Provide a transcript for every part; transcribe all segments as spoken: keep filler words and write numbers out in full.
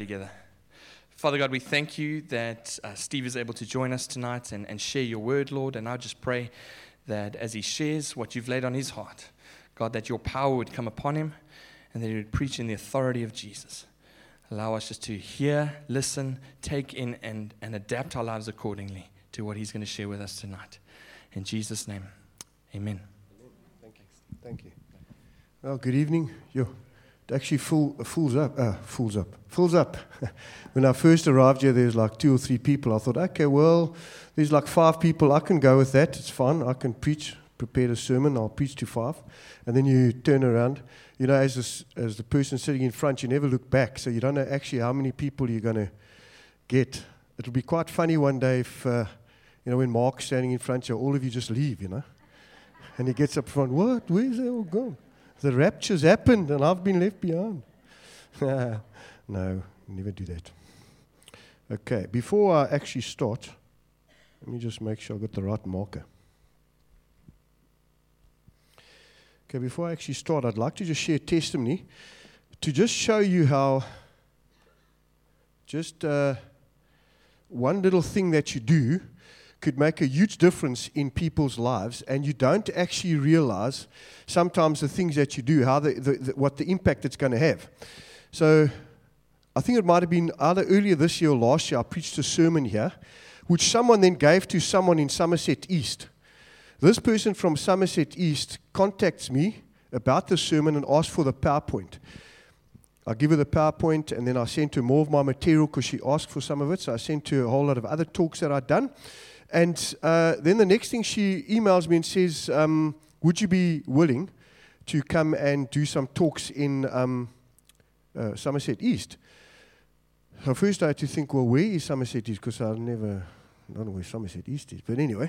together. Father God, we thank you that uh, Steve is able to join us tonight and, and share your word, Lord. And I just pray that as he shares what you've laid on his heart, God, that your power would come upon him and that he would preach in the authority of Jesus. Allow us just to hear, listen, take in, and, and adapt our lives accordingly to what he's going to share with us tonight. In Jesus' name, amen. Thank you. Thank you. Well, good evening. Yo. It actually full, fills up, uh, fills up, fills up. When I first arrived here, there was like two or three people. I thought, okay, well, there's like five people. I can go with that. It's fine. I can preach, prepare a sermon. I'll preach to five. And then you turn around. You know, as this, as the person sitting in front, you never look back. So you don't know actually how many people you're going to get. It'll be quite funny one day if, uh, you know, when Mark's standing in front, you all of you just leave, you know. And he gets up front, what? Where's they all gone? The rapture's happened and I've been left behind. No, never do that. Okay, before I actually start, let me just make sure I got the right marker. Okay, before I actually start, I'd like to just share testimony to just show you how just uh, one little thing that you do could make a huge difference in people's lives, and you don't actually realize sometimes the things that you do, how the, the, the what the impact it's going to have. So I think it might have been either earlier this year or last year, I preached a sermon here, which someone then gave to someone in Somerset East. This person from Somerset East contacts me about the sermon and asks for the PowerPoint. I give her the PowerPoint, and then I sent her more of my material because she asked for some of it, so I sent her a whole lot of other talks that I'd done. And uh, then the next thing she emails me and says, um, would you be willing to come and do some talks in um, uh, Somerset East? So first I had to think, well, where is Somerset East? Because I never, I don't know where Somerset East is. But anyway,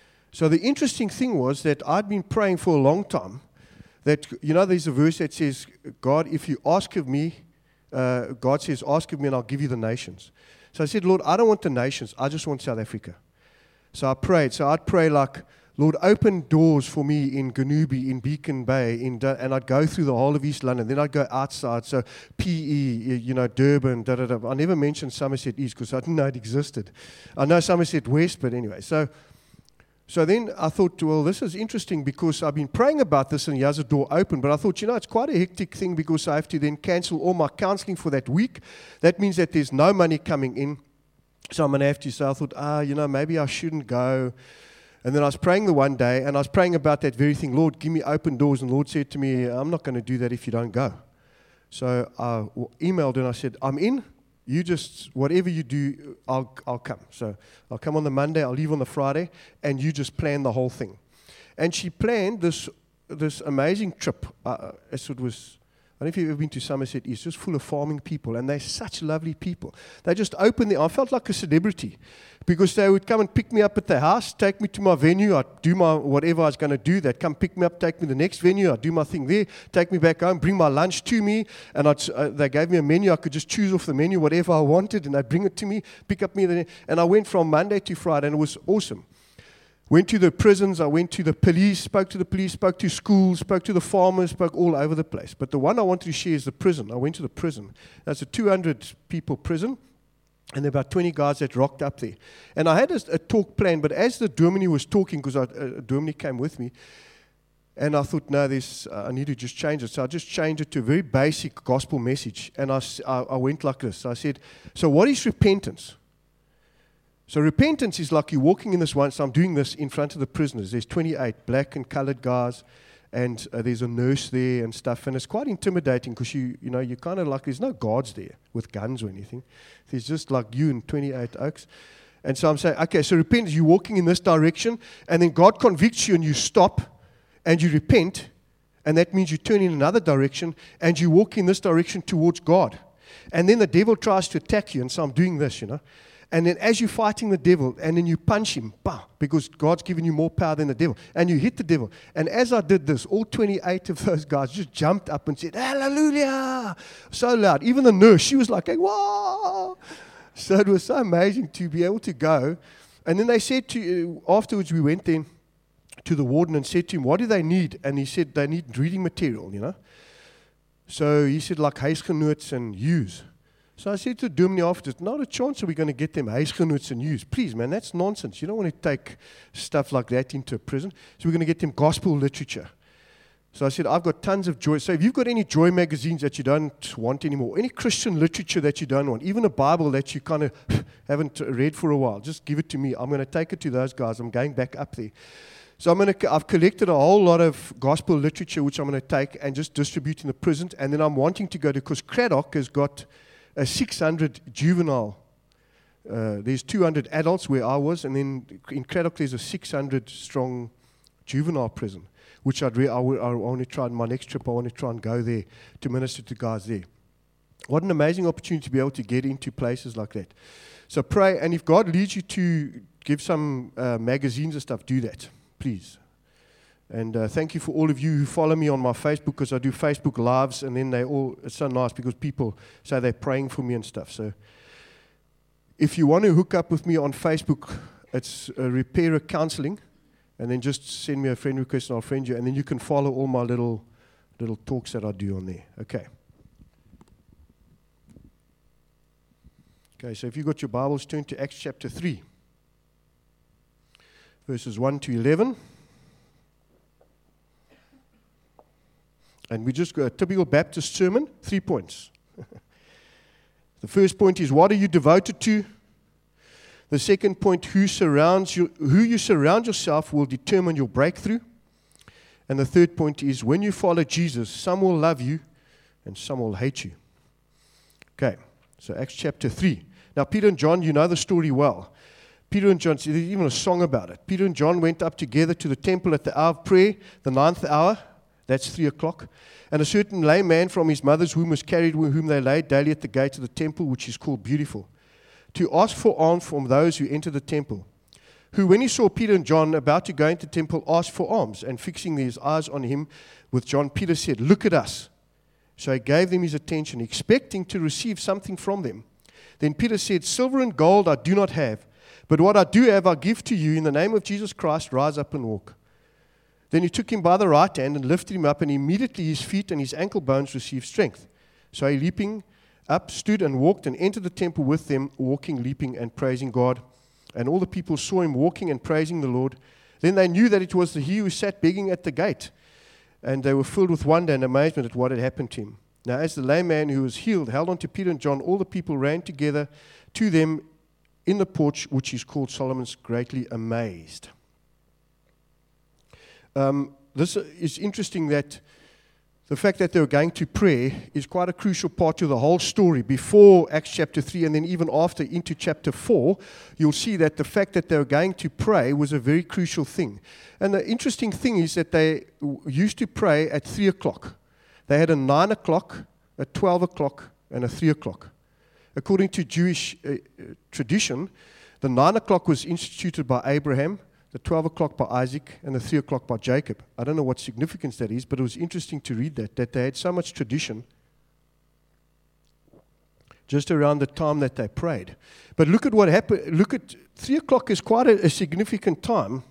so the interesting thing was that I'd been praying for a long time that, you know, there's a verse that says, God, if you ask of me, uh, God says, ask of me and I'll give you the nations. So I said, Lord, I don't want the nations. I just want South Africa. So I prayed. So I'd pray like, Lord, open doors for me in Ganubi, in Beacon Bay, in Dun- and I'd go through the whole of East London. Then I'd go outside, so P E, you know, Durban, da da da. I never mentioned Somerset East because I didn't know it existed. I know Somerset West, but anyway. So, so then I thought, well, this is interesting because I've been praying about this and here's a door open. But I thought, you know, it's quite a hectic thing because I have to then cancel all my counseling for that week. That means that there's no money coming in. So I'm going to have to, so I thought, ah, you know, maybe I shouldn't go. And then I was praying the one day, and I was praying about that very thing. Lord, give me open doors. And the Lord said to me, I'm not going to do that if you don't go. So I emailed her, and I said, I'm in. You just, whatever you do, I'll I'll come. So I'll come on the Monday, I'll leave on the Friday, and you just plan the whole thing. And she planned this this amazing trip. Uh, as it was, I don't know if you've ever been to Somerset East, just full of farming people, and they're such lovely people. They just opened their, I felt like a celebrity, because they would come and pick me up at the house, take me to my venue, I'd do my whatever I was going to do, they'd come pick me up, take me to the next venue, I'd do my thing there, take me back home, bring my lunch to me, and I'd, uh, they gave me a menu, I could just choose off the menu whatever I wanted, and they'd bring it to me, pick up me, and I went from Monday to Friday, and it was awesome. Went to the prisons, I went to the police, spoke to the police, spoke to schools, spoke to the farmers, spoke all over the place. But the one I wanted to share is the prison. I went to the prison. That's a two hundred people prison, and there were about twenty guys that rocked up there. And I had a, a talk planned, but as the Dominie was talking, because uh, Dominie came with me, and I thought, no, this, uh, I need to just change it. So I just changed it to a very basic gospel message. And I, I, I went like this. I said, so what is repentance? So repentance is like you're walking in this one, so I'm doing this in front of the prisoners. There's twenty-eight black and colored guys, and uh, there's a nurse there and stuff, and it's quite intimidating because you, you know, you kind of like, there's no guards there with guns or anything. There's just like you and twenty-eight oaks. And so I'm saying, okay, so repentance, you're walking in this direction, and then God convicts you and you stop, and you repent, and that means you turn in another direction, and you walk in this direction towards God. And then the devil tries to attack you, and so I'm doing this, you know. And then as you're fighting the devil, and then you punch him, bah, because God's given you more power than the devil, and you hit the devil. And as I did this, all twenty-eight of those guys just jumped up and said, hallelujah, so loud. Even the nurse, she was like, whoa. So it was so amazing to be able to go. And then they said to, afterwards we went then to the warden and said to him, what do they need? And he said, they need reading material, you know. So he said, like huisgenots and use. So I said to Dominee after, not a chance are we going to get them huisgenots and use. Please, man, that's nonsense. You don't want to take stuff like that into a prison. So we're going to get them gospel literature. So I said, I've got tons of Joy. So if you've got any Joy magazines that you don't want anymore, any Christian literature that you don't want, even a Bible that you kind of haven't read for a while, just give it to me. I'm going to take it to those guys. I'm going back up there. So I'm going to, I've collected a whole lot of gospel literature, which I'm going to take and just distribute in the prison. And then I'm wanting to go to, because Craddock has got a six hundred juvenile. Uh, there's two hundred adults where I was, and then in Craddock there's a six hundred strong juvenile prison, which I'd re- I, w- I want to try on my next trip. I want to try and go there to minister to guys there. What an amazing opportunity to be able to get into places like that. So pray, and if God leads you to give some uh, magazines and stuff, do that, please. And uh, thank you for all of you who follow me on my Facebook, because I do Facebook Lives, and then they all, it's so nice because people say they're praying for me and stuff. So if you want to hook up with me on Facebook, it's uh, Repairer Counseling, and then just send me a friend request and I'll friend you, and then you can follow all my little little talks that I do on there. Okay. Okay, so if you've got your Bibles, turn to Acts chapter three, verses one to eleven. And we just got a typical Baptist sermon, three points. The first point is, what are you devoted to? The second point, who surrounds you, who you surround yourself will determine your breakthrough. And the third point is, when you follow Jesus, some will love you and some will hate you. Okay, so Acts chapter three. Now, Peter and John, you know the story well. Peter and John, there's even a song about it. Peter and John went up together to the temple at the hour of prayer, the ninth hour. That's three o'clock. And a certain lame man from his mother's womb was carried, whom they laid daily at the gate of the temple, which is called Beautiful, to ask for alms from those who enter the temple. Who, when he saw Peter and John about to go into the temple, asked for alms. And fixing his eyes on him with John, Peter said, "Look at us." So he gave them his attention, expecting to receive something from them. Then Peter said, "Silver and gold I do not have, but what I do have I give to you. In the name of Jesus Christ, rise up and walk." Then he took him by the right hand and lifted him up, and immediately his feet and his ankle bones received strength. So he, leaping up, stood and walked and entered the temple with them, walking, leaping, and praising God. And all the people saw him walking and praising the Lord. Then they knew that it was he who sat begging at the gate, and they were filled with wonder and amazement at what had happened to him. Now as the lame man who was healed held on to Peter and John, all the people ran together to them in the porch, which is called Solomon's, greatly amazed. Um, this is interesting, that the fact that they were going to prayer is quite a crucial part to the whole story. Before Acts chapter three, and then even after into chapter four, you'll see that the fact that they were going to pray was a very crucial thing. And the interesting thing is that they used to pray at three o'clock. They had a nine o'clock, a twelve o'clock, and a three o'clock. According to Jewish uh, tradition, the nine o'clock was instituted by Abraham, the twelve o'clock by Isaac, and the three o'clock by Jacob. I don't know what significance that is, but it was interesting to read that, that they had so much tradition just around the time that they prayed. But look at what happened. Look at, three o'clock is quite a, a significant time.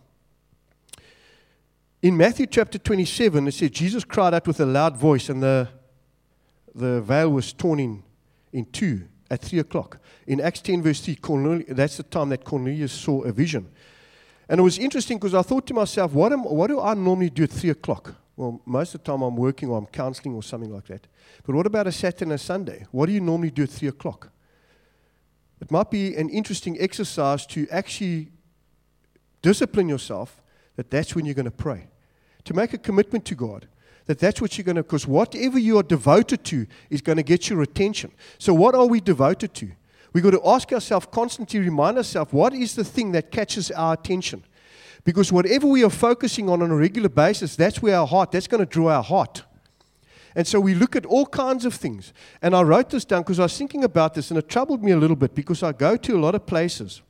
In Matthew chapter twenty-seven, it says, Jesus cried out with a loud voice, and the, the veil was torn in, in two at three o'clock. In Acts ten, verse three, Cornelius, that's the time that Cornelius saw a vision. And it was interesting because I thought to myself, what, am, what do I normally do at three o'clock? Well, most of the time I'm working or I'm counseling or something like that. But what about a Saturday and a Sunday? What do you normally do at three o'clock? It might be an interesting exercise to actually discipline yourself that that's when you're going to pray. To make a commitment to God, that that's what you're going to, because whatever you are devoted to is going to get your attention. So what are we devoted to? We've got to ask ourselves, constantly remind ourselves, what is the thing that catches our attention? Because whatever we are focusing on on a regular basis, that's where our heart, that's going to draw our heart. And so we look at all kinds of things. And I wrote this down because I was thinking about this, and it troubled me a little bit because I go to a lot of places.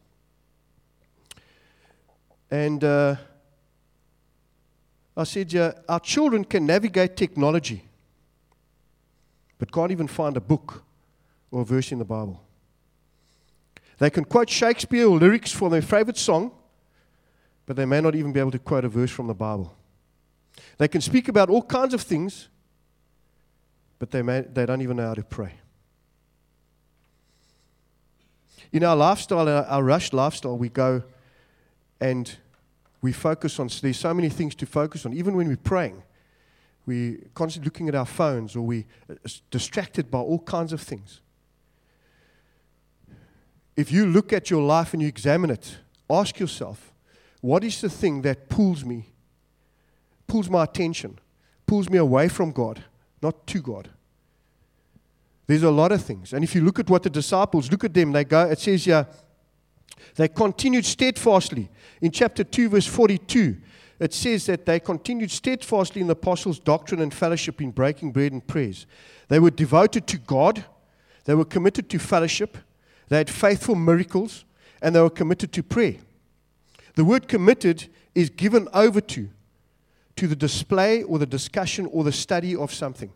And uh, I said, yeah, our children can navigate technology, but can't even find a book or a verse in the Bible. They can quote Shakespeare or lyrics for their favorite song, but they may not even be able to quote a verse from the Bible. They can speak about all kinds of things, but they may, they don't even know how to pray. In our lifestyle, our, our rushed lifestyle, we go and we focus on, there's so many things to focus on. Even when we're praying, we're constantly looking at our phones, or we're distracted by all kinds of things. If you look at your life and you examine it, ask yourself, what is the thing that pulls me, pulls my attention, pulls me away from God, not to God? There's a lot of things. And if you look at what the disciples, look at them, they go, it says here, they continued steadfastly. In chapter two, verse forty-two, it says that they continued steadfastly in the apostles' doctrine and fellowship, in breaking bread and prayers. They were devoted to God. They were committed to fellowship. They had faithful miracles, and they were committed to prayer. The word committed is given over to, to the display or the discussion or the study of something.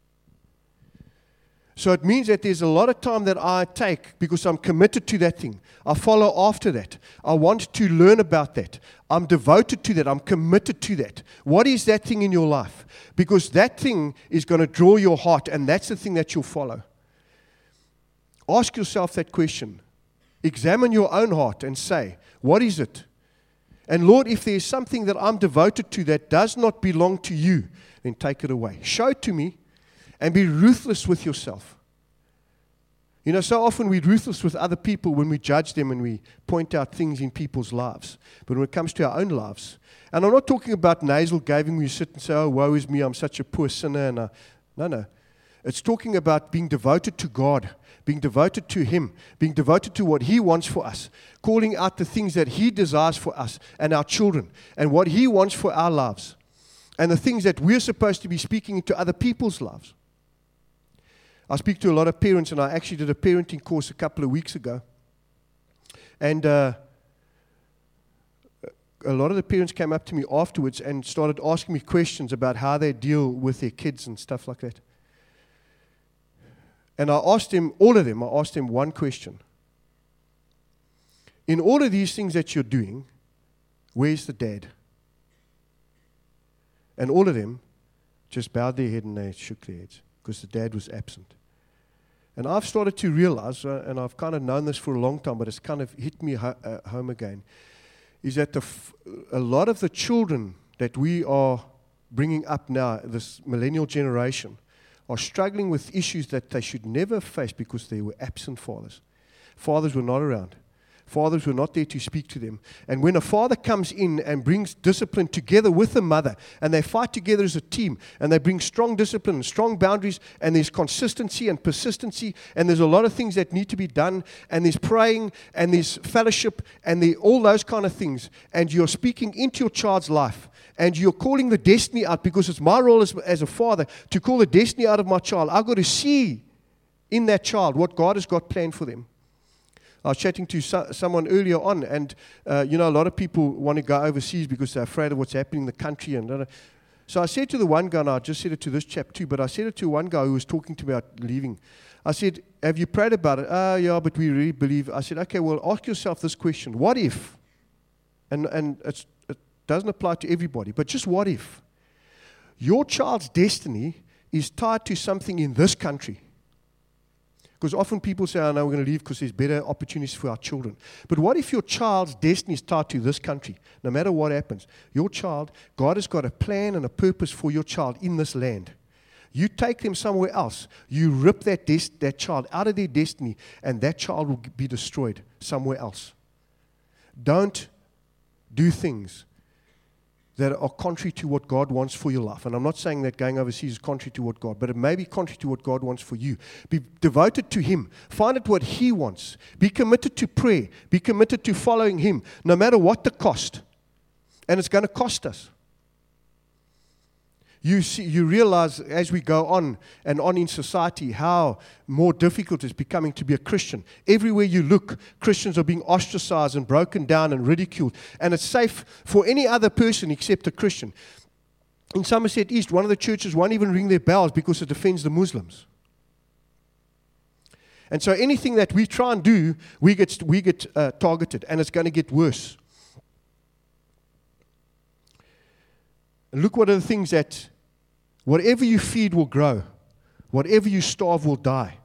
So it means that there's a lot of time that I take because I'm committed to that thing. I follow after that. I want to learn about that. I'm devoted to that. I'm committed to that. What is that thing in your life? Because that thing is going to draw your heart, and that's the thing that you'll follow. Ask yourself that question. Examine your own heart and say, what is it? And Lord, if there's something that I'm devoted to that does not belong to you, then take it away. Show it to me, and be ruthless with yourself. You know, so often we're ruthless with other people when we judge them and we point out things in people's lives. But when it comes to our own lives, and I'm not talking about nasal gaving where you sit and say, oh, woe is me, I'm such a poor sinner. And I, no, no. It's talking about being devoted to God, being devoted to Him, being devoted to what He wants for us, calling out the things that He desires for us and our children, and what He wants for our lives, and the things that we're supposed to be speaking into other people's lives. I speak to a lot of parents, and I actually did a parenting course a couple of weeks ago. And uh, a lot of the parents came up to me afterwards and started asking me questions about how they deal with their kids and stuff like that. And I asked them, all of them, I asked them one question. In all of these things that you're doing, where's the dad? And all of them just bowed their head and they shook their heads because the dad was absent. And I've started to realize, uh, and I've kind of known this for a long time, but it's kind of hit me ho- uh, home again, is that the f- a lot of the children that we are bringing up now, this millennial generation, are struggling with issues that they should never face because they were absent fathers. Fathers were not around. Fathers were not there to speak to them. And when a father comes in and brings discipline together with a mother, and they fight together as a team, and they bring strong discipline and strong boundaries, and there's consistency and persistency, and there's a lot of things that need to be done, and there's praying, and there's fellowship, and there, all those kind of things, and you're speaking into your child's life, and you're calling the destiny out, because it's my role as, as a father to call the destiny out of my child. I've got to see in that child what God has got planned for them. I was chatting to so, someone earlier on, and uh, you know, a lot of people want to go overseas because they're afraid of what's happening in the country. And uh, so I said to the one guy, and I just said it to this chap too, but I said it to one guy who was talking to me about leaving. I said, have you prayed about it? Oh, yeah, but we really believe. I said, okay, well, ask yourself this question. What if? And, and it's, it doesn't apply to everybody, but just what if? Your child's destiny is tied to something in this country. Because often people say, oh, no, we're going to leave because there's better opportunities for our children. But what if your child's destiny is tied to this country? No matter what happens, your child, God has got a plan and a purpose for your child in this land. You take them somewhere else, you rip that, des- that child out of their destiny, and that child will be destroyed somewhere else. Don't do things that are contrary to what God wants for your life. And I'm not saying that going overseas is contrary to what God, but it may be contrary to what God wants for you. Be devoted to Him. Find out what He wants. Be committed to prayer. Be committed to following Him, no matter what the cost. And it's going to cost us. You see, you realize as we go on and on in society how more difficult it's becoming to be a Christian. Everywhere you look, Christians are being ostracized and broken down and ridiculed. And it's safe for any other person except a Christian. In Somerset East, one of the churches won't even ring their bells because it offends the Muslims. And so anything that we try and do, we get, we get uh, targeted, and it's going to get worse. And look what are the things that, whatever you feed will grow. Whatever you starve will die.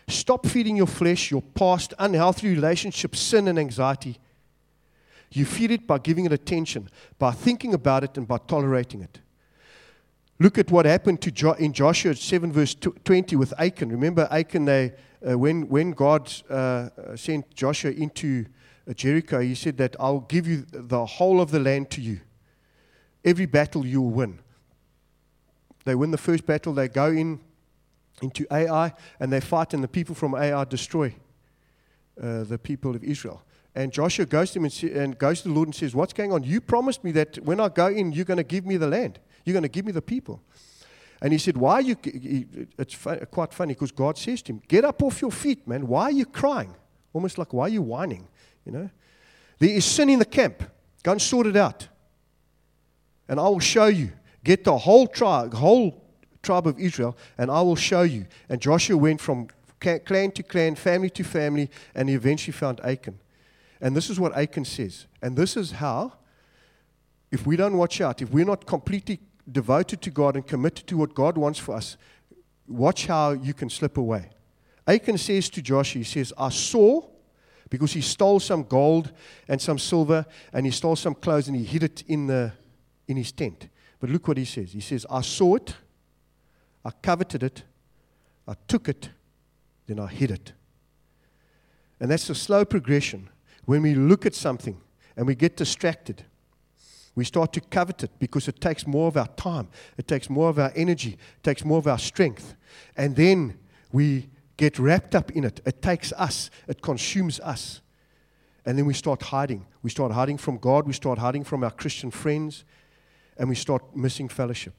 Stop feeding your flesh, your past, unhealthy relationships, sin and anxiety. You feed it by giving it attention, by thinking about it and by tolerating it. Look at what happened to jo- in Joshua seven verse twenty with Achan. Remember Achan, they, uh, when, when God uh, sent Joshua into uh, Jericho, he said that I'll give you the whole of the land to you. Every battle you will win. They win the first battle, they go in into Ai, and they fight, and the people from Ai destroy uh, the people of Israel. And Joshua goes to him and, say, and goes to the Lord and says, what's going on? You promised me that when I go in, you're going to give me the land. You're going to give me the people. And he said, why are you, it's fun, quite funny, because God says to him, get up off your feet, man. Why are you crying? Almost like, why are you whining? You know, there is sin in the camp. Go and sort it out. And I will show you. Get the whole tribe, whole tribe of Israel, and I will show you. And Joshua went from clan to clan, family to family, and he eventually found Achan. And this is what Achan says. And this is how, if we don't watch out, if we're not completely devoted to God and committed to what God wants for us, watch how you can slip away. Achan says to Joshua, he says, I saw, because he stole some gold and some silver, and he stole some clothes, and he hid it in the in his tent. But look what he says. He says, I saw it, I coveted it, I took it, then I hid it. And that's a slow progression. When we look at something and we get distracted, we start to covet it because it takes more of our time, it takes more of our energy, it takes more of our strength. And then we get wrapped up in it. It takes us, it consumes us. And then we start hiding. We start hiding from God, we start hiding from our Christian friends, and we start missing fellowship.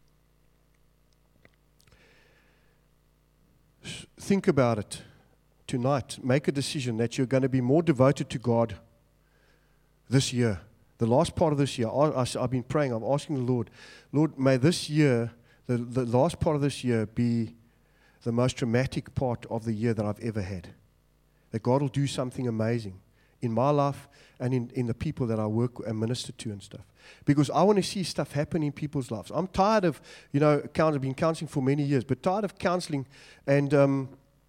Think about it tonight. Make a decision that you're going to be more devoted to God this year. The last part of this year, I, I've been praying, I'm asking the Lord, Lord, may this year, the, the last part of this year be the most dramatic part of the year that I've ever had. That God will do something amazing in my life and in, in the people that I work and minister to and stuff. Because I want to see stuff happen in people's lives. I'm tired of, you know, I've been counseling for many years, but tired of counseling and um,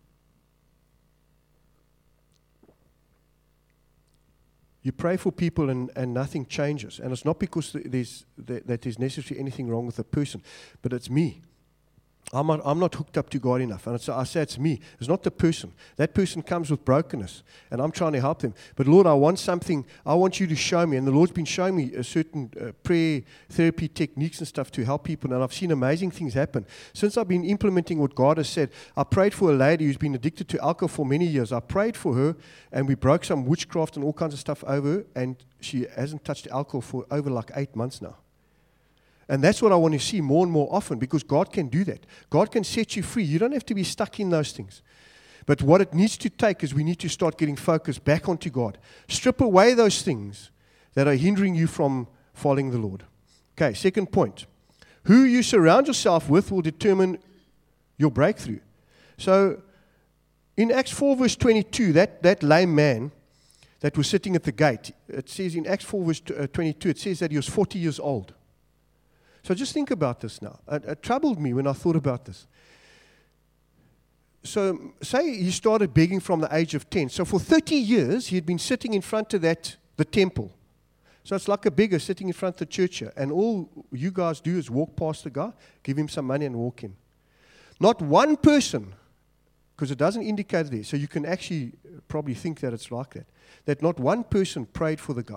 you pray for people and, and nothing changes. And it's not because there's, that, that there's necessarily anything wrong with the person, but it's me. I'm not, I'm not hooked up to God enough. And it's, I say it's me. It's not the person. That person comes with brokenness, and I'm trying to help them. But Lord, I want something. I want you to show me. And the Lord's been showing me a certain uh, prayer therapy techniques and stuff to help people. And I've seen amazing things happen. Since I've been implementing what God has said, I prayed for a lady who's been addicted to alcohol for many years. I prayed for her, and we broke some witchcraft and all kinds of stuff over her, and she hasn't touched alcohol for over like eight months now. And that's what I want to see more and more often, because God can do that. God can set you free. You don't have to be stuck in those things. But what it needs to take is we need to start getting focused back onto God. Strip away those things that are hindering you from following the Lord. Okay, second point. Who you surround yourself with will determine your breakthrough. So in Acts four verse twenty-two, that, that lame man that was sitting at the gate, it says in Acts four verse twenty-two, it says that he was forty years old. So just think about this now. It, it troubled me when I thought about this. So say he started begging from the age of ten. So for thirty years, he had been sitting in front of that, the temple. So it's like a beggar sitting in front of the church here. And all you guys do is walk past the guy, give him some money and walk in. Not one person, because it doesn't indicate there, so you can actually probably think that it's like that, that not one person prayed for the guy.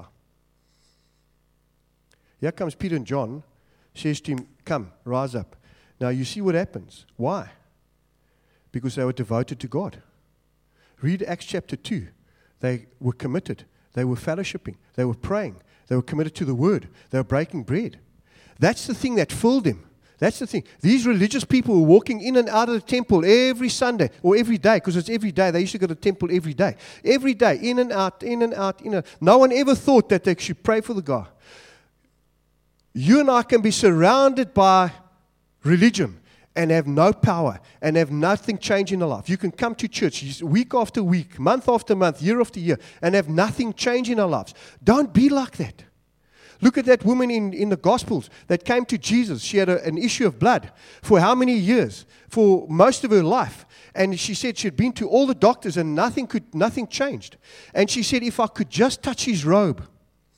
Here comes Peter and John, says to him, come, rise up. Now you see what happens. Why? Because they were devoted to God. Read Acts chapter two. They were committed. They were fellowshipping. They were praying. They were committed to the word. They were breaking bread. That's the thing that filled him. That's the thing. These religious people were walking in and out of the temple every Sunday or every day, because it's every day. They used to go to the temple every day. Every day, in and out, in and out, in and out. No one ever thought that they should pray for the guy. You and I can be surrounded by religion and have no power and have nothing change in our life. You can come to church week after week, month after month, year after year, and have nothing change in our lives. Don't be like that. Look at that woman in, in the Gospels that came to Jesus. She had a, an issue of blood for how many years? For most of her life. And she said she'd been to all the doctors and nothing could, nothing changed. And she said, if I could just touch his robe.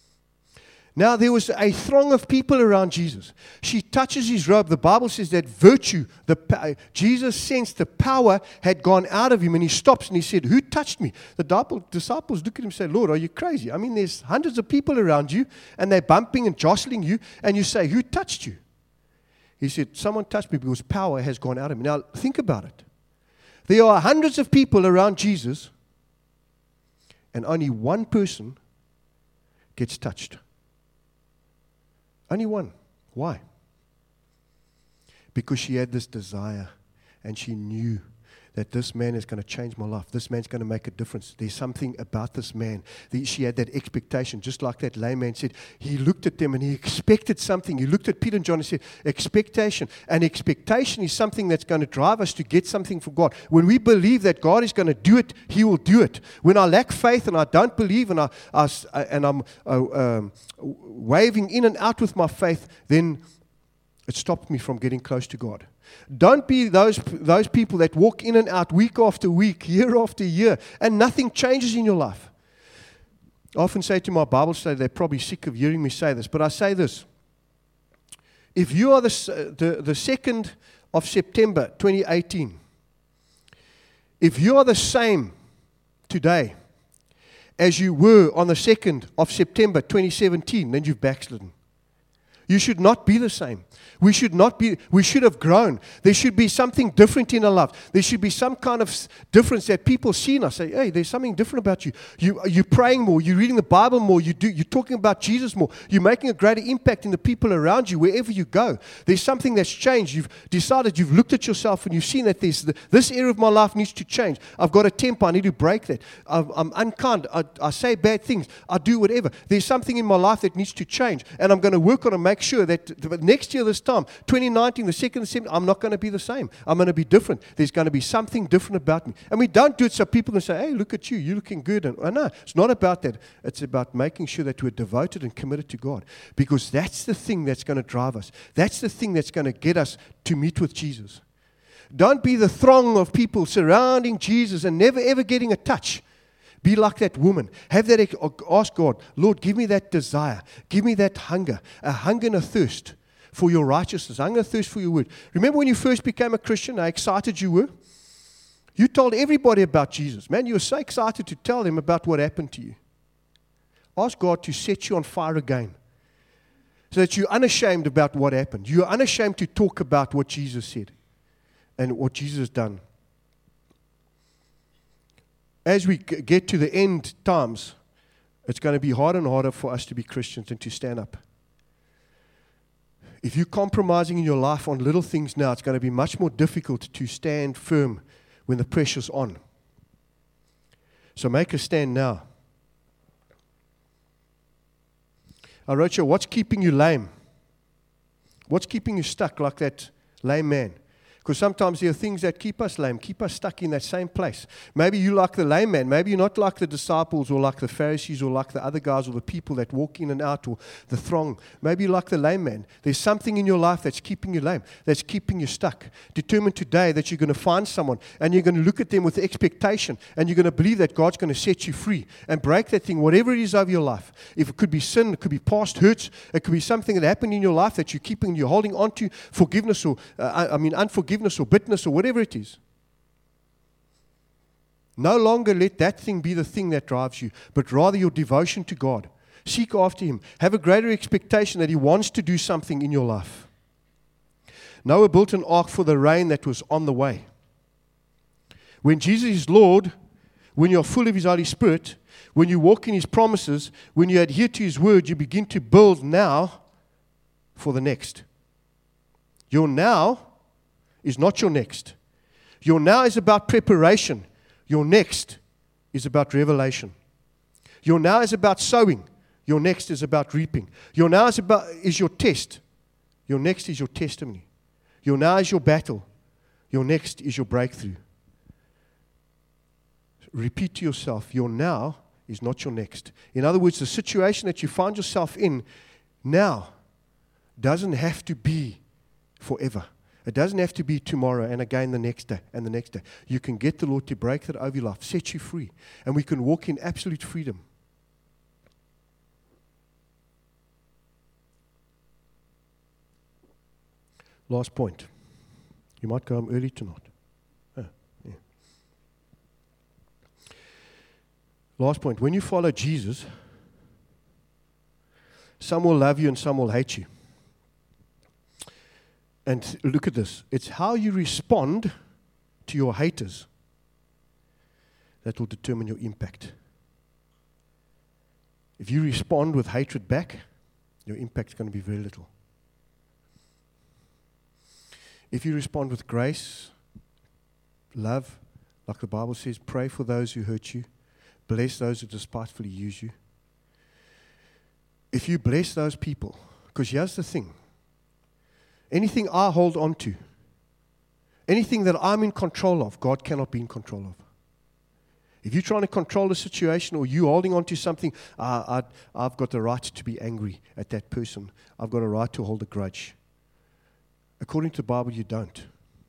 Now there was a throng of people around Jesus. She touches his robe. The Bible says that virtue, the Jesus sensed the power had gone out of him, and he stops and he said, who touched me? The disciples look at him and say, Lord, are you crazy? I mean, there's hundreds of people around you, and they're bumping and jostling you, and you say, who touched you? He said, someone touched me because power has gone out of me. Now think about it. There are hundreds of people around Jesus, and only one person gets touched. Only one. Why? Because she had this desire, and she knew that this man is going to change my life. This man's going to make a difference. There's something about this man. The, she had that expectation, just like that lame man said. He looked at them and he expected something. He looked at Peter and John and said, expectation. And expectation is something that's going to drive us to get something from God. When we believe that God is going to do it, he will do it. When I lack faith and I don't believe and, I, I, and I'm uh, um, waving in and out with my faith, then it stopped me from getting close to God. Don't be those, those people that walk in and out week after week, year after year, and nothing changes in your life. I often say to my Bible study, they're probably sick of hearing me say this, but I say this. If you are the, the, the second of September twenty eighteen, if you are the same today as you were on the second of September twenty seventeen, then you've backslidden. You should not be the same. We should not be, we should have grown. There should be something different in our life. There should be some kind of difference that people see in us. Say, hey, there's something different about you. You you're praying more, you're reading the Bible more, you do, you're talking about Jesus more. You're making a greater impact in the people around you wherever you go. There's something that's changed. You've decided, you've looked at yourself and you've seen that there's the, this area of my life needs to change. I've got a temper, I need to break that. I'm, I'm unkind, I, I say bad things, I do whatever. There's something in my life that needs to change, and I'm going to work on it and make sure that the next year this time, twenty nineteen, the second of September, I'm not going to be the same. I'm going to be different. There's going to be something different about me. And we don't do it so people can say, hey, look at you, you're looking good. And oh, no, it's not about that. It's about making sure that we're devoted and committed to God, because that's the thing that's going to drive us. That's the thing that's going to get us to meet with Jesus. Don't be the throng of people surrounding Jesus and never ever getting a touch. Be like that woman. Have that, ask God, Lord, give me that desire. Give me that hunger, a hunger and a thirst for your righteousness, hunger and thirst for your word. Remember when you first became a Christian, how excited you were? You told everybody about Jesus. Man, you were so excited to tell them about what happened to you. Ask God to set you on fire again, so that you're unashamed about what happened. You're unashamed to talk about what Jesus said and what Jesus has done. As we get to the end times, it's going to be harder and harder for us to be Christians and to stand up. If you're compromising in your life on little things now, it's going to be much more difficult to stand firm when the pressure's on. So make a stand now. I wrote you, what's keeping you lame? What's keeping you stuck like that lame man? Because sometimes there are things that keep us lame, keep us stuck in that same place. Maybe you like the lame man. Maybe you're not like the disciples or like the Pharisees or like the other guys or the people that walk in and out or the throng. Maybe you like the lame man. There's something in your life that's keeping you lame, that's keeping you stuck. Determine today that you're going to find someone and you're going to look at them with expectation and you're going to believe that God's going to set you free and break that thing, whatever it is over your life. If it could be sin, it could be past hurts, it could be something that happened in your life that you're keeping, you're holding on to, forgiveness or, uh, I mean, unforgiveness or bitterness or whatever it is. No longer let that thing be the thing that drives you, but rather your devotion to God. Seek after Him. Have a greater expectation that He wants to do something in your life. Noah built an ark for the rain that was on the way. When Jesus is Lord, when you're full of His Holy Spirit, when you walk in His promises, when you adhere to His word, you begin to build now for the next. Your now is not your next. Your now is about preparation. Your next is about revelation. Your now is about sowing. Your next is about reaping. Your now is about is your test. Your next is your testimony. Your now is your battle. Your next is your breakthrough. Repeat to yourself, your now is not your next. In other words, the situation that you find yourself in now doesn't have to be forever. It doesn't have to be tomorrow and again the next day and the next day. You can get the Lord to break that over your life, set you free, and we can walk in absolute freedom. Last point. You might go home early tonight. Oh, yeah. Last point. When you follow Jesus, some will love you and some will hate you. And look at this. It's how you respond to your haters that will determine your impact. If you respond with hatred back, your impact is going to be very little. If you respond with grace, love, like the Bible says, pray for those who hurt you, bless those who despitefully use you. If you bless those people, because here's the thing. Anything I hold on to, anything that I'm in control of, God cannot be in control of. If you're trying to control a situation or you're holding on to something, uh, I, I've got the right to be angry at that person. I've got a right to hold a grudge. According to the Bible, you don't.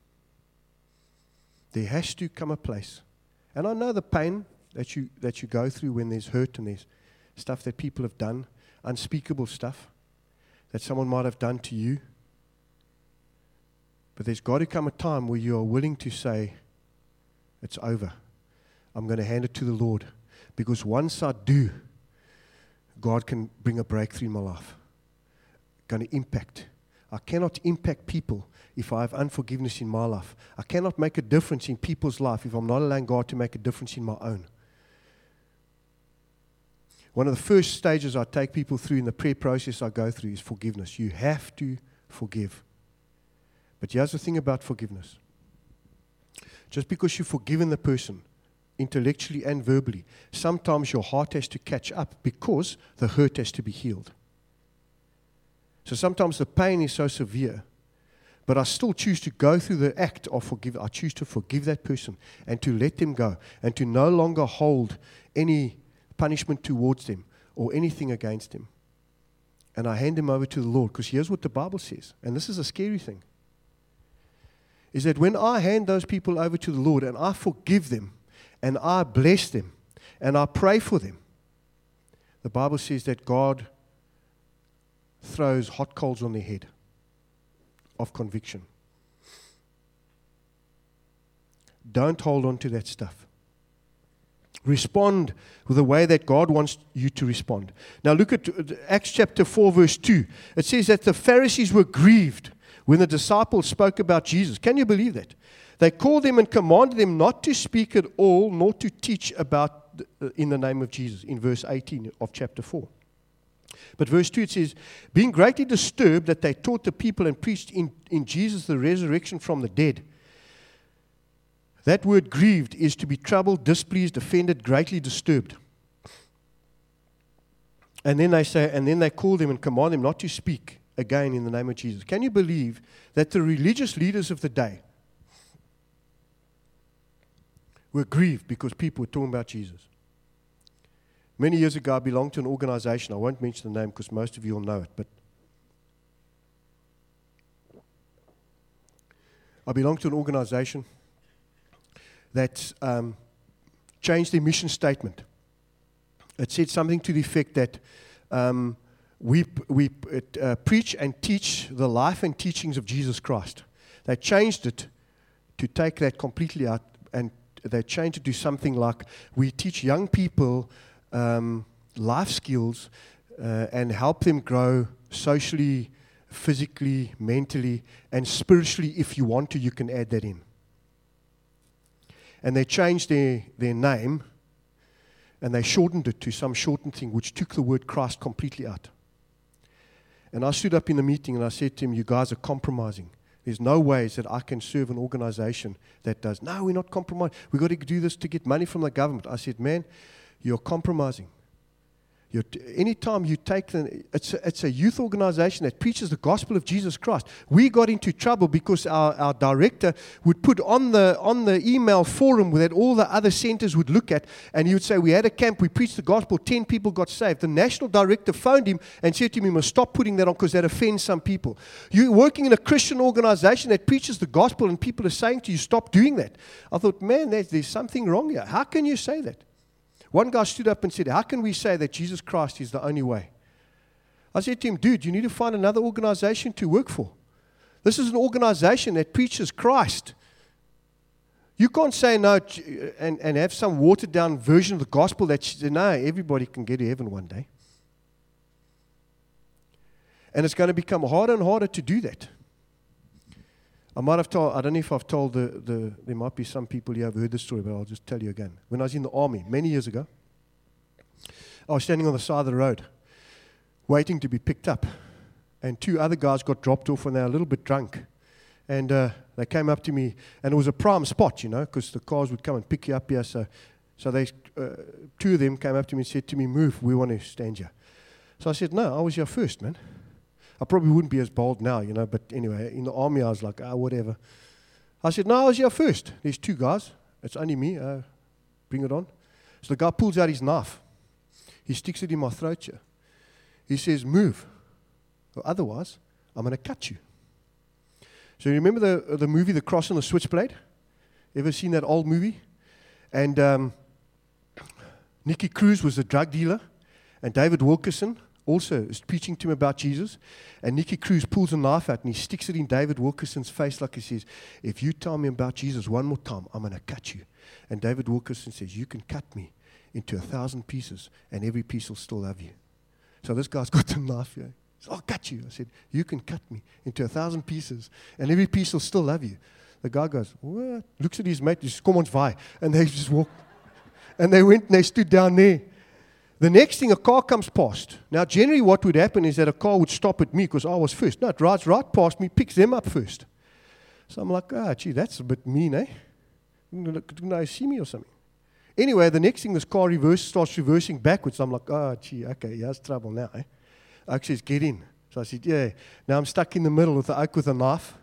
There has to come a place. And I know the pain that you that you go through when there's hurt and there's stuff that people have done, unspeakable stuff that someone might have done to you. But there's got to come a time where you are willing to say, it's over. I'm going to hand it to the Lord. Because once I do, God can bring a breakthrough in my life. Going to impact. I cannot impact people if I have unforgiveness in my life. I cannot make a difference in people's life if I'm not allowing God to make a difference in my own. One of the first stages I take people through in the prayer process I go through is forgiveness. You have to forgive. But here's the thing about forgiveness. Just because you've forgiven the person, intellectually and verbally, sometimes your heart has to catch up because the hurt has to be healed. So sometimes the pain is so severe, but I still choose to go through the act of forgive. I choose to forgive that person and to let them go and to no longer hold any punishment towards them or anything against them. And I hand them over to the Lord, because here's what the Bible says, and this is a scary thing, is that when I hand those people over to the Lord and I forgive them and I bless them and I pray for them, the Bible says that God throws hot coals on their head of conviction. Don't hold on to that stuff. Respond with the way that God wants you to respond. Now look at Acts chapter four verse two. It says that the Pharisees were grieved when the disciples spoke about Jesus. Can you believe that? They called them and commanded them not to speak at all, nor to teach about the, in the name of Jesus, in verse eighteen of chapter four. But verse two, it says, being greatly disturbed that they taught the people and preached in, in Jesus the resurrection from the dead. That word grieved is to be troubled, displeased, offended, greatly disturbed. And then they say, and then they call them and command them not to speak again in the name of Jesus. Can you believe that the religious leaders of the day were grieved because people were talking about Jesus? Many years ago, I belonged to an organization. I won't mention the name because most of you will know it, but I belonged to an organization that um, changed their mission statement. It said something to the effect that um, we, we uh, preach and teach the life and teachings of Jesus Christ. They changed it to take that completely out, and they changed it to something like, we teach young people um, life skills uh, and help them grow socially, physically, mentally, and spiritually. If you want to, you can add that in. And they changed their, their name, and they shortened it to some shortened thing, which took the word Christ completely out. And I stood up in the meeting, and I said to him, you guys are compromising. There's no ways that I can serve an organization that does. No, we're not compromising. We've got to do this to get money from the government. I said, man, you're compromising. You're t- anytime you take the, it's a, it's a youth organization that preaches the gospel of Jesus Christ. We got into trouble because our, our director would put on the on the email forum that all the other centers would look at, and he would say, we had a camp, we preached the gospel, ten people got saved. The national director phoned him and said to him, you must stop putting that on because that offends some people. You're working in a Christian organization that preaches the gospel and people are saying to you, stop doing that. I thought, man, there's, there's something wrong here. How can you say that? One guy stood up and said, how can we say that Jesus Christ is the only way? I said to him, dude, you need to find another organization to work for. This is an organization that preaches Christ. You can't say no and, and have some watered down version of the gospel that, no, everybody can get to heaven one day. And it's going to become harder and harder to do that. I might have told, I don't know if I've told the, the, there might be some people here who have heard this story, but I'll just tell you again. When I was in the army, many years ago, I was standing on the side of the road, waiting to be picked up. And two other guys got dropped off and they were a little bit drunk. And uh, they came up to me, and it was a prime spot, you know, because the cars would come and pick you up here. So, so they, uh, two of them came up to me and said to me, move, we want to stand here. So I said, no, I was here first, man. I probably wouldn't be as bold now, you know, but anyway, in the army I was like, ah, whatever. I said, no, I was here first. There's two guys. It's only me. Uh, bring it on. So the guy pulls out his knife. He sticks it in my throat here. He says, move. Or otherwise, I'm going to cut you. So you remember the the movie The Cross and the Switchblade? Ever seen that old movie? And um, Nicky Cruz was a drug dealer, and David Wilkerson also is preaching to him about Jesus, and Nicky Cruz pulls a knife out and he sticks it in David Wilkerson's face like he says, if you tell me about Jesus one more time, I'm going to cut you. And David Wilkerson says, you can cut me into a thousand pieces and every piece will still love you. So this guy's got the knife here. He says, I'll cut you. I said, you can cut me into a thousand pieces and every piece will still love you. The guy goes, what? Looks at his mate, he says, come on, vai. And they just walked. And they went and they stood down there. The next thing, a car comes past. Now, generally what would happen is that a car would stop at me because I was first. No, it rides right past me, picks them up first. So I'm like, ah, gee, that's a bit mean, eh? Didn't they see me or something? Anyway, the next thing, this car reverse, starts reversing backwards. I'm like, ah, gee, okay, here's trouble now, eh? Oak says, get in. So I said, yeah. Now I'm stuck in the middle with the Oak with a knife.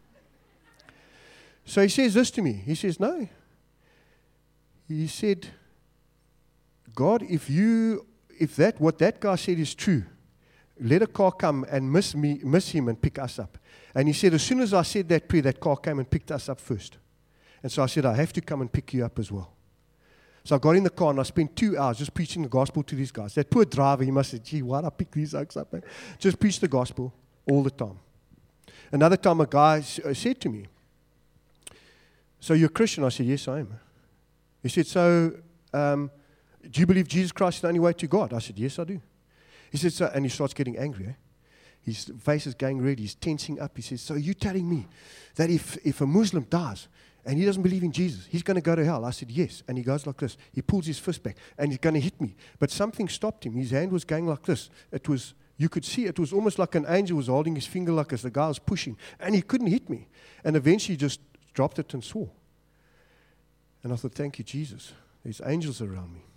So he says this to me. He says, no. He said, God, if you, if that, what that guy said is true, let a car come and miss me, miss him and pick us up. And he said, as soon as I said that prayer, that car came and picked us up first. And so I said, I have to come and pick you up as well. So I got in the car and I spent two hours just preaching the gospel to these guys. That poor driver, he must have said, gee, why'd I pick these oaks up? Man? Just preach the gospel all the time. Another time a guy said to me, so you're a Christian? I said, yes, I am. He said, so, um, do you believe Jesus Christ is the only way to God? I said, yes, I do. He said, so, and he starts getting angry. Eh? His face is going red. He's tensing up. He says, so you're telling me that if, if a Muslim dies and he doesn't believe in Jesus, he's going to go to hell? I said, yes. And he goes like this. He pulls his fist back and he's going to hit me. But something stopped him. His hand was going like this. It was, you could see it was almost like an angel was holding his finger like as the guy was pushing. And he couldn't hit me. And eventually he just dropped it and swore. And I thought, thank you, Jesus. There's angels around me.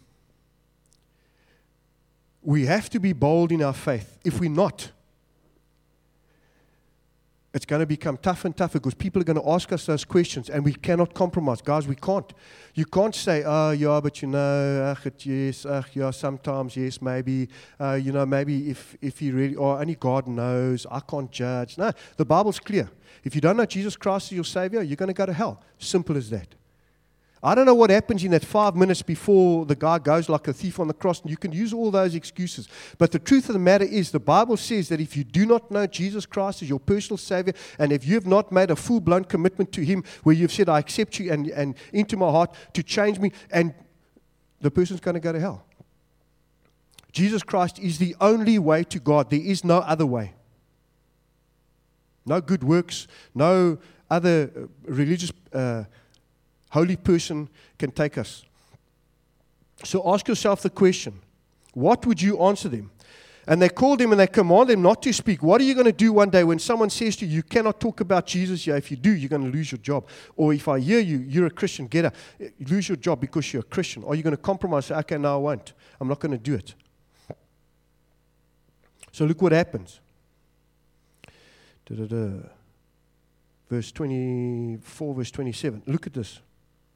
We have to be bold in our faith. If we're not, it's going to become tough and tougher because people are going to ask us those questions and we cannot compromise. Guys, we can't. You can't say, oh, yeah, but you know, ach, it, yes, ach, yeah, sometimes, yes, maybe, uh, you know, maybe if, if you really, or only God knows, I can't judge. No, the Bible's clear. If you don't know Jesus Christ as your Savior, you're going to go to hell. Simple as that. I don't know what happens in that five minutes before the guy goes like a thief on the cross. And you can use all those excuses. But the truth of the matter is the Bible says that if you do not know Jesus Christ as your personal Savior, and if you have not made a full-blown commitment to Him where you've said, I accept you and, and into my heart to change me, and the person's going to go to hell. Jesus Christ is the only way to God. There is no other way. No good works, no other religious uh, holy person can take us. So ask yourself the question, what would you answer them? And they called him and they command him not to speak. What are you going to do one day when someone says to you, you cannot talk about Jesus here? If you do, you're going to lose your job. Or if I hear you, you're a Christian, get out. You lose your job because you're a Christian. Are you going to compromise? Say, okay, no, I won't. I'm not going to do it. So look what happens. Da-da-da. Verse twenty-four, verse twenty-seven. Look at this.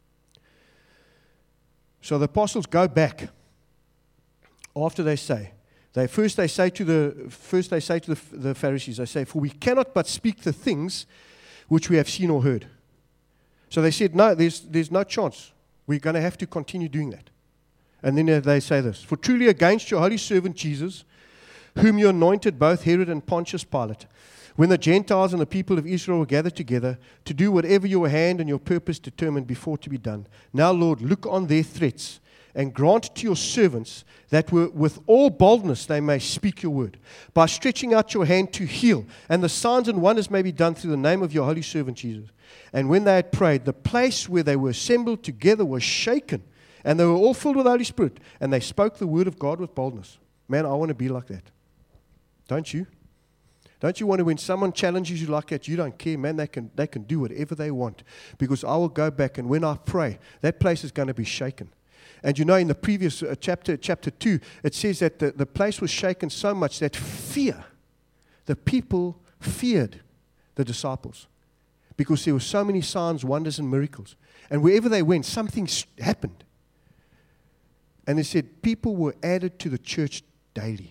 So the apostles go back after they say, they first they say to the first they say to the, the Pharisees, they say, "For we cannot but speak the things which we have seen or heard." So they said, "No, there's there's no chance. We're going to have to continue doing that." And then they say this: "For truly against your holy servant Jesus, whom you anointed, both Herod and Pontius Pilate, when the Gentiles and the people of Israel were gathered together to do whatever your hand and your purpose determined before to be done. Now, Lord, look on their threats and grant to your servants that were, with all boldness they may speak your word, by stretching out your hand to heal, and the signs and wonders may be done through the name of your holy servant Jesus." And when they had prayed, the place where they were assembled together was shaken, and they were all filled with the Holy Spirit, and they spoke the word of God with boldness. Man, I want to be like that. Don't you? Don't you want to, when someone challenges you like that, you don't care, man, they can, they can do whatever they want. Because I will go back, and when I pray, that place is going to be shaken. And you know, in the previous uh, chapter, chapter two, it says that the, the place was shaken so much that fear, the people feared the disciples. Because there were so many signs, wonders, and miracles. And wherever they went, something happened. And they said people were added to the church daily.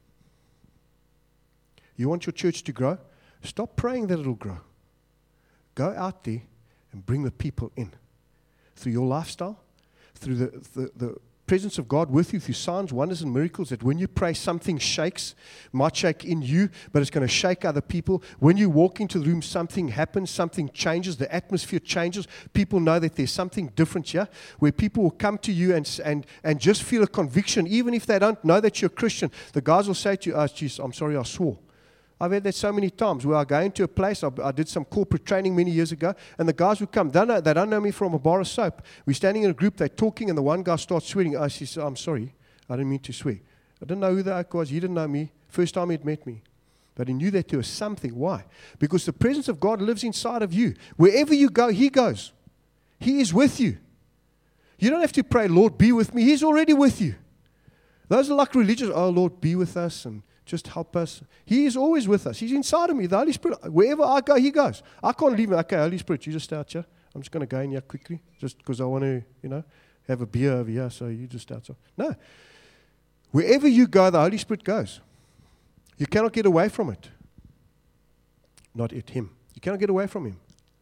You want your church to grow? Stop praying that it'll grow. Go out there and bring the people in. Through your lifestyle, through the, the, the presence of God with you, through signs, wonders, and miracles, that when you pray, something shakes. Might shake in you, but it's going to shake other people. When you walk into the room, something happens, something changes, the atmosphere changes. People know that there's something different here, where people will come to you and, and, and just feel a conviction, even if they don't know that you're a Christian. The guys will say to you, "Oh, geez, I'm sorry, I swore." I've had that so many times where I go into a place, I, I did some corporate training many years ago, and the guys would come. They don't, know, they don't know me from a bar of soap. We're standing in a group, they're talking, and the one guy starts swearing. I says, "I'm sorry, I didn't mean to swear." I didn't know who the oak was. He didn't know me. First time he'd met me. But he knew that there was something. Why? Because the presence of God lives inside of you. Wherever you go, He goes. He is with you. You don't have to pray, "Lord, be with me." He's already with you. Those are like religious, "Oh, Lord, be with us," and just help us. He is always with us. He's inside of me. The Holy Spirit, wherever I go, He goes. I can't leave him. "Okay, Holy Spirit, you just stay out here. I'm just going to go in here quickly, just because I want to, you know, have a beer over here, so you just stay outside." No. Wherever you go, the Holy Spirit goes. You cannot get away from it. Not at Him. You cannot get away from Him.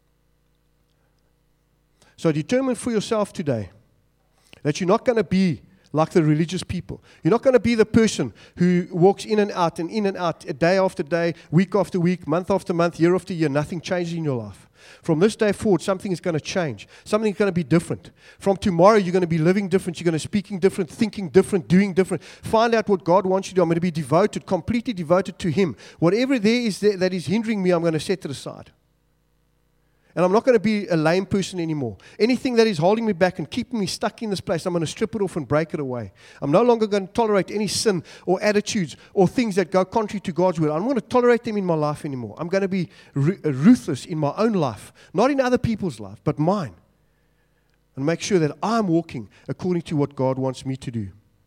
So determine for yourself today that you're not going to be like the religious people. You're not going to be the person who walks in and out and in and out, day after day, week after week, month after month, year after year. Nothing changes in your life. From this day forward, something is going to change. Something is going to be different. From tomorrow, you're going to be living different. You're going to be speaking different, thinking different, doing different. Find out what God wants you to do. I'm going to be devoted, completely devoted to Him. Whatever there is there that is hindering me, I'm going to set it aside. And I'm not going to be a lame person anymore. Anything that is holding me back and keeping me stuck in this place, I'm going to strip it off and break it away. I'm no longer going to tolerate any sin or attitudes or things that go contrary to God's will. I'm not going to tolerate them in my life anymore. I'm going to be ruthless in my own life, not in other people's life, but mine. And make sure that I'm walking according to what God wants me to do.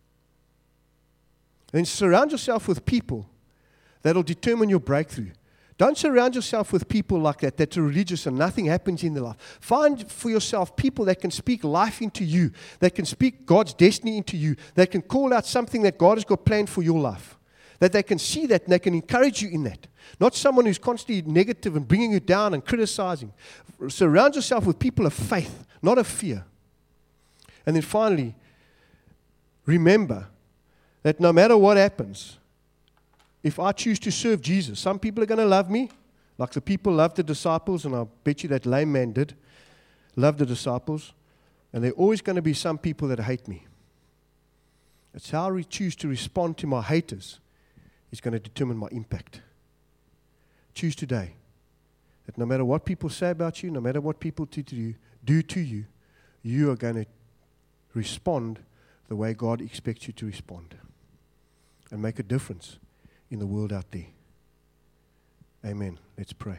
Then surround yourself with people that will determine your breakthrough. Don't surround yourself with people like that, that are religious and nothing happens in their life. Find for yourself people that can speak life into you, that can speak God's destiny into you, that can call out something that God has got planned for your life, that they can see that and they can encourage you in that. Not someone who's constantly negative and bringing you down and criticizing. Surround yourself with people of faith, not of fear. And then finally, remember that no matter what happens, if I choose to serve Jesus, some people are going to love me, like the people loved the disciples, and I bet you that lame man did, love the disciples, and there are always going to be some people that hate me. It's how I choose to respond to my haters is going to determine my impact. Choose today that no matter what people say about you, no matter what people do to you, do to you, you are going to respond the way God expects you to respond and make a difference in the world out there. Amen. Let's pray.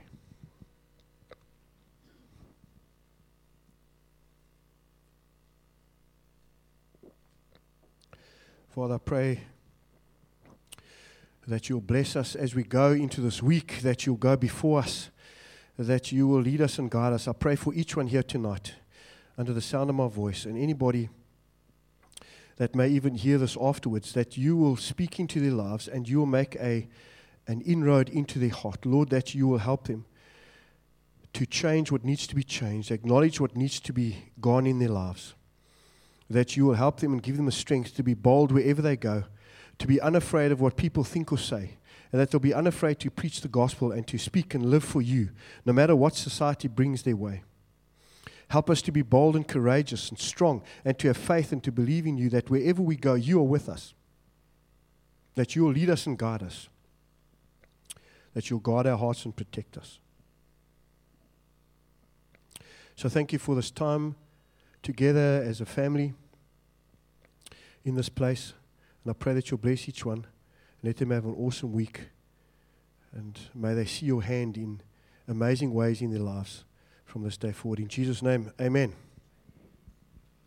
Father, I pray that you'll bless us as we go into this week, that you'll go before us, that you will lead us and guide us. I pray for each one here tonight, under the sound of my voice, and anybody that may even hear this afterwards, that you will speak into their lives and you will make a an inroad into their heart. Lord, that you will help them to change what needs to be changed, acknowledge what needs to be gone in their lives, that you will help them and give them the strength to be bold wherever they go, to be unafraid of what people think or say, and that they'll be unafraid to preach the gospel and to speak and live for you, no matter what society brings their way. Help us to be bold and courageous and strong, and to have faith and to believe in you, that wherever we go, you are with us, that you will lead us and guide us, that you'll guard our hearts and protect us. So thank you for this time together as a family in this place. And I pray that you'll bless each one. Let them have an awesome week. And may they see your hand in amazing ways in their lives from this day forward. In Jesus' name, amen.